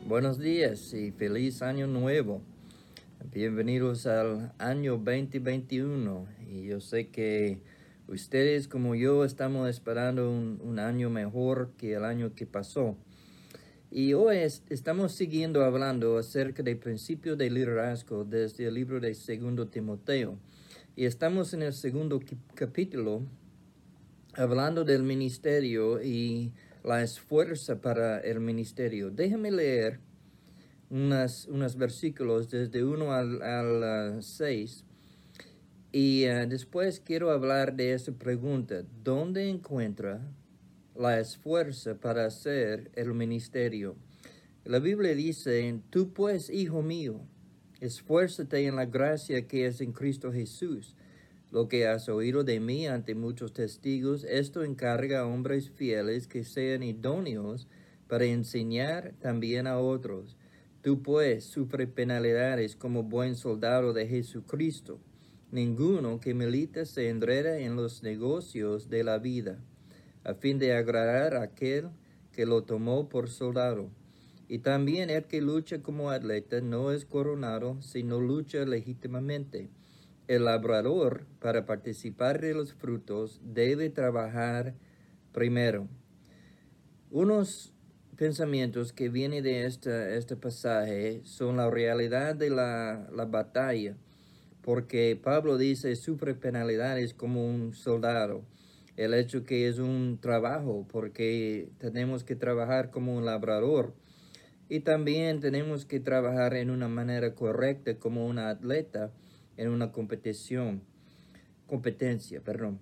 Buenos días y feliz año nuevo. Bienvenidos al año 2021. Y yo sé que ustedes como yo estamos esperando un año mejor que el año que pasó. Y hoy estamos siguiendo hablando acerca del principio del liderazgo desde el libro de 2 Timoteo. Y estamos en el segundo capítulo hablando del ministerio y la esfuerzo para el ministerio. Déjame leer unos versículos desde 1 al 6 y después quiero hablar de esa pregunta. ¿Dónde encuentra la esfuerzo para hacer el ministerio? La Biblia dice, tú pues, hijo mío, esfuérzate en la gracia que es en Cristo Jesús. Lo que has oído de mí ante muchos testigos, esto encarga a hombres fieles que sean idóneos para enseñar también a otros. Tú pues sufre penalidades como buen soldado de Jesucristo. Ninguno que milita se enreda en los negocios de la vida, a fin de agradar a aquel que lo tomó por soldado. Y también el que lucha como atleta no es coronado, sino lucha legítimamente. El labrador, para participar de los frutos, debe trabajar primero. Unos pensamientos que vienen de este pasaje son la realidad de la batalla, porque Pablo dice sufre penalidades como un soldado. El hecho que es un trabajo, porque tenemos que trabajar como un labrador. Y también tenemos que trabajar en una manera correcta como un atleta en una competencia.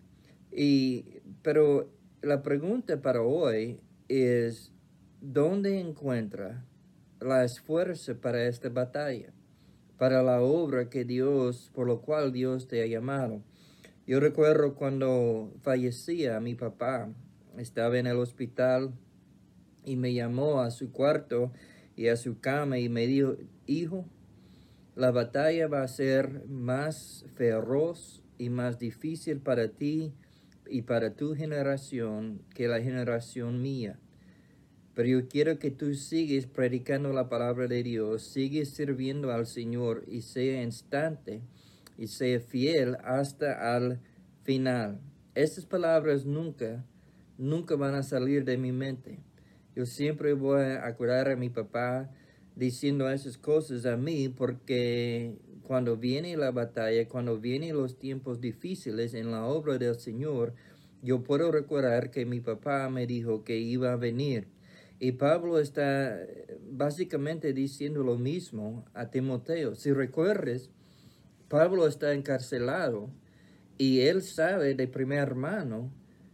Pero la pregunta para hoy es, ¿dónde encuentra la esfuerzo para esta batalla? Para la obra por lo cual Dios te ha llamado. Yo recuerdo cuando fallecía mi papá, estaba en el hospital y me llamó a su cuarto y a su cama y me dijo, hijo, la batalla va a ser más feroz y más difícil para ti y para tu generación que la generación mía. Pero yo quiero que tú sigues predicando la palabra de Dios, sigues sirviendo al Señor y sea instante y sea fiel hasta al final. Estas palabras nunca van a salir de mi mente. Yo siempre voy a acordar a mi papá diciendo esas cosas a mí porque cuando viene la batalla, cuando vienen los tiempos difíciles en la obra del Señor, yo puedo recordar que mi papá me dijo que iba a venir. Y Pablo está básicamente diciendo lo mismo a Timoteo. Si recuerdes, Pablo está encarcelado y él sabe de primera mano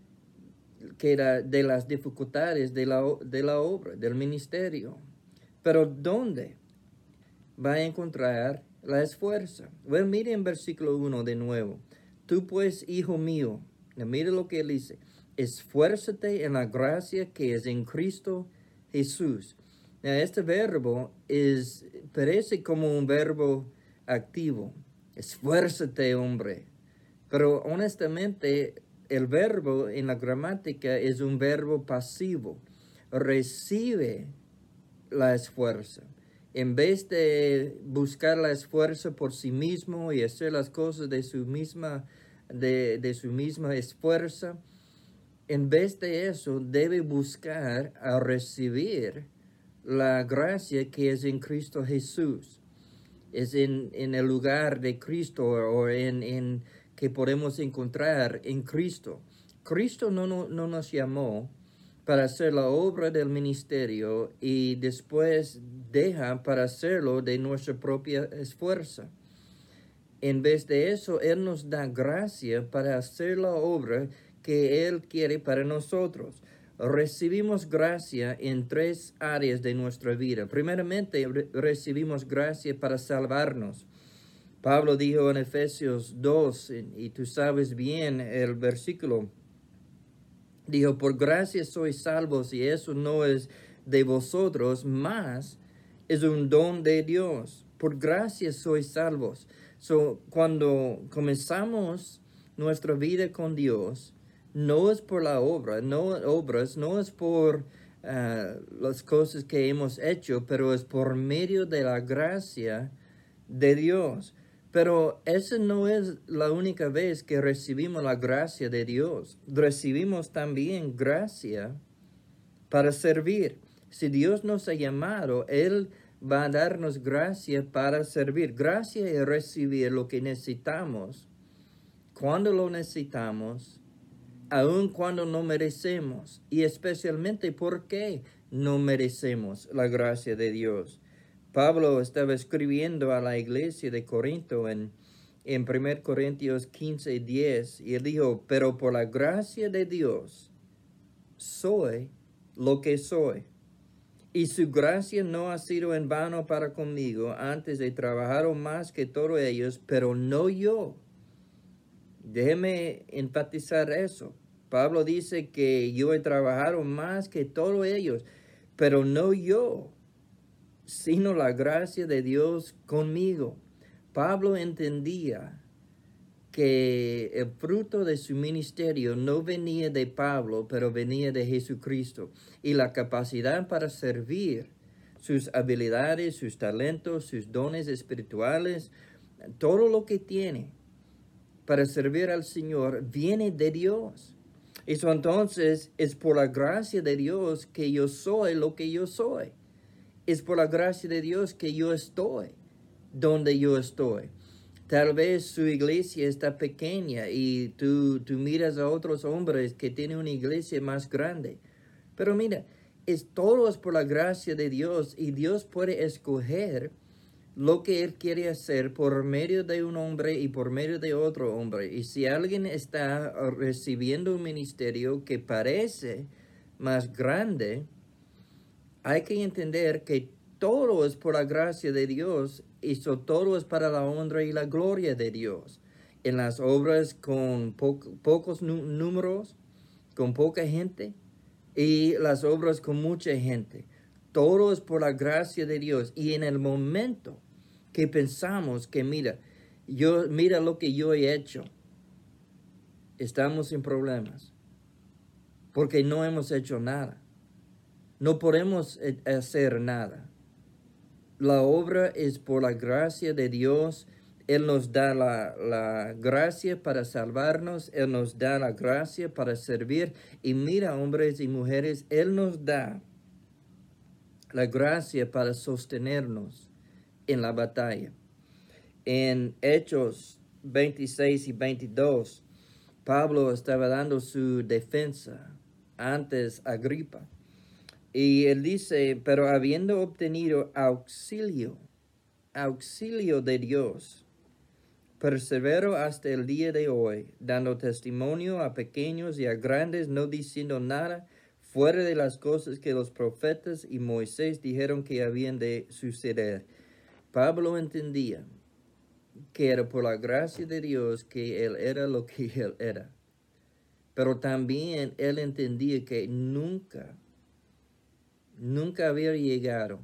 que era de las dificultades de la obra, del ministerio. Pero ¿dónde va a encontrar la esfuerzo? Bueno, mire en versículo 1 de nuevo. Tú pues, hijo mío, mire lo que él dice. Esfuérzate en la gracia que es en Cristo Jesús. Este verbo parece como un verbo activo. Esfuérzate, hombre. Pero honestamente, el verbo en la gramática es un verbo pasivo. Recibe la esfuerzo. En vez de buscar la esfuerzo por sí mismo y hacer las cosas de su misma esfuerzo, en vez de eso debe buscar a recibir la gracia que es en Cristo Jesús. Es en el lugar de Cristo o en que podemos encontrar en Cristo. Cristo no nos llamó para hacer la obra del ministerio y después deja para hacerlo de nuestra propia esfuerzo. En vez de eso, Él nos da gracia para hacer la obra que Él quiere para nosotros. Recibimos gracia en 3 áreas de nuestra vida. Primeramente, recibimos gracia para salvarnos. Pablo dijo en Efesios 2, y tú sabes bien el versículo, dijo, por gracia sois salvos, y eso no es de vosotros, mas es un don de Dios. Por gracia sois salvos. Cuando comenzamos nuestra vida con Dios, no es por la obra, no es por las cosas que hemos hecho, pero es por medio de la gracia de Dios. Pero esa no es la única vez que recibimos la gracia de Dios. Recibimos también gracia para servir. Si Dios nos ha llamado, Él va a darnos gracia para servir. Gracia es recibir lo que necesitamos, cuando lo necesitamos, aun cuando no merecemos, y especialmente porque no merecemos la gracia de Dios. Pablo estaba escribiendo a la iglesia de Corinto en 1 Corintios 15:10, y él dijo, pero por la gracia de Dios soy lo que soy. Y su gracia no ha sido en vano para conmigo, antes he trabajado más que todos ellos, pero no yo. Déjeme enfatizar eso. Pablo dice que yo he trabajado más que todos ellos, pero no yo, sino la gracia de Dios conmigo. Pablo entendía que el fruto de su ministerio no venía de Pablo, pero venía de Jesucristo. Y la capacidad para servir, sus habilidades, sus talentos, sus dones espirituales, todo lo que tiene para servir al Señor viene de Dios. Eso entonces es por la gracia de Dios que yo soy lo que yo soy. Es por la gracia de Dios que yo estoy donde yo estoy. Tal vez su iglesia está pequeña y tú miras a otros hombres que tienen una iglesia más grande. Pero mira, todo es por la gracia de Dios, y Dios puede escoger lo que Él quiere hacer por medio de un hombre y por medio de otro hombre. Y si alguien está recibiendo un ministerio que parece más grande, hay que entender que todo es por la gracia de Dios, y todo es para la honra y la gloria de Dios. En las obras con pocos números, con poca gente, y las obras con mucha gente. Todo es por la gracia de Dios. Y en el momento que pensamos que mira lo que yo he hecho, estamos sin problemas, porque no hemos hecho nada. No podemos hacer nada. La obra es por la gracia de Dios. Él nos da la gracia para salvarnos. Él nos da la gracia para servir. Y mira, hombres y mujeres, Él nos da la gracia para sostenernos en la batalla. En Hechos 26 y 22, Pablo estaba dando su defensa antes a Agripa. Y él dice, pero habiendo obtenido auxilio de Dios, persevero hasta el día de hoy, dando testimonio a pequeños y a grandes, no diciendo nada fuera de las cosas que los profetas y Moisés dijeron que habían de suceder. Pablo entendía que era por la gracia de Dios que él era lo que él era. Pero también él entendía que nunca había llegado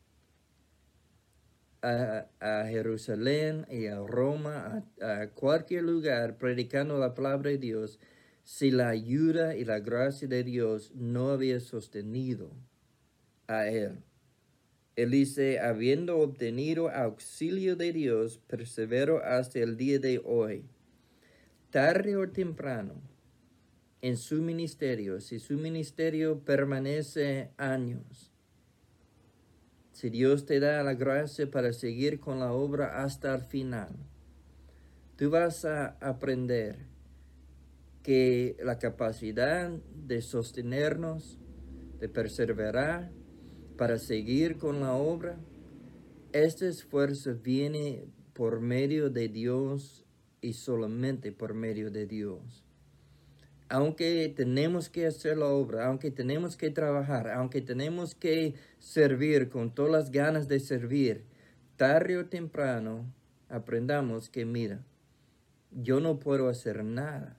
a Jerusalén y a Roma, a cualquier lugar, predicando la palabra de Dios, si la ayuda y la gracia de Dios no había sostenido a él. Él dice, habiendo obtenido auxilio de Dios, persevero hasta el día de hoy. Tarde o temprano, en su ministerio, si su ministerio permanece años, si Dios te da la gracia para seguir con la obra hasta el final, tú vas a aprender que la capacidad de sostenernos, de perseverar, para seguir con la obra, este esfuerzo viene por medio de Dios y solamente por medio de Dios. Aunque tenemos que hacer la obra, aunque tenemos que trabajar, aunque tenemos que servir con todas las ganas de servir, tarde o temprano aprendamos que mira, yo no puedo hacer nada.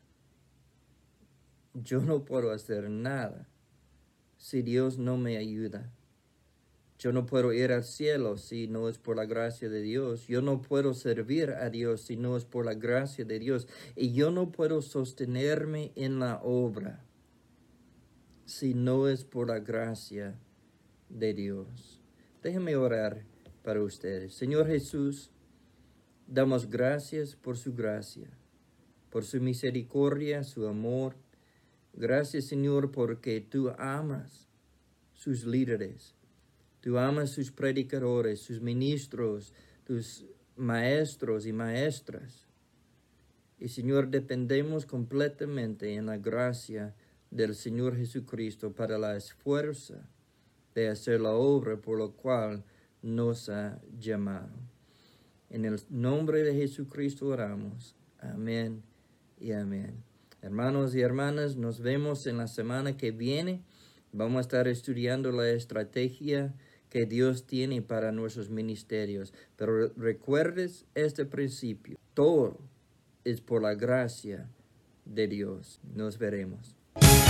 Yo no puedo hacer nada si Dios no me ayuda. Yo no puedo ir al cielo si no es por la gracia de Dios. Yo no puedo servir a Dios si no es por la gracia de Dios. Y yo no puedo sostenerme en la obra si no es por la gracia de Dios. Déjenme orar para ustedes. Señor Jesús, damos gracias por su gracia, por su misericordia, su amor. Gracias, Señor, porque tú amas sus líderes. Tú amas sus predicadores, sus ministros, tus maestros y maestras. Y Señor, dependemos completamente en la gracia del Señor Jesucristo para la esfuerza de hacer la obra por la cual nos ha llamado. En el nombre de Jesucristo oramos. Amén y amén. Hermanos y hermanas, nos vemos en la semana que viene. Vamos a estar estudiando la estrategia que Dios tiene para nuestros ministerios. Pero recuerdes este principio. Todo es por la gracia de Dios. Nos veremos.